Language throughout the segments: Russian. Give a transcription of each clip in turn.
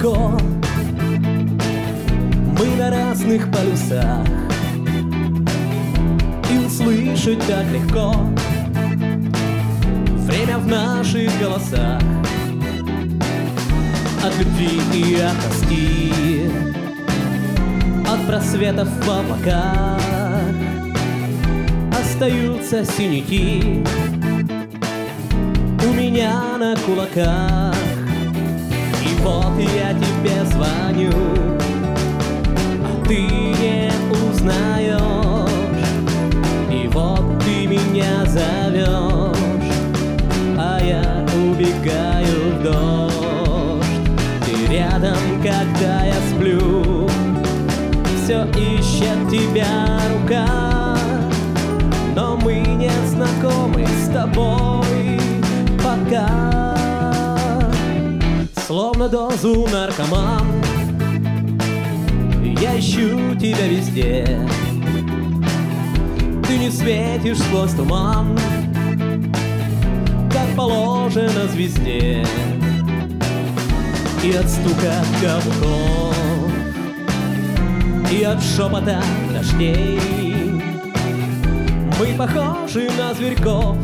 далеко, мы на разных полюсах, и услышать так легко время в наших голосах. От любви и от тоски, от просветов в облаках остаются синяки у меня на кулаках. И вот я тебе звоню, а ты не узнаешь. И вот ты меня зовешь, а я убегаю в дождь. Ты рядом, когда я сплю, все ищет тебя рука. Но мы не знакомы с тобой пока. Словно дозу наркоман, я ищу тебя везде. Ты не светишь сквозь туман, как положено звезде. И от стука каблуков, и от шепота дождей мы похожи на зверьков,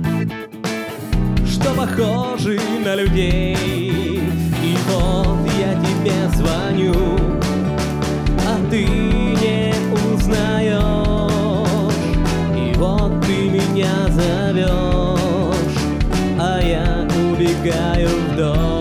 что похожи на людей. И вот я тебе звоню, а ты не узнаешь. И вот ты меня зовешь, а я убегаю в дождь.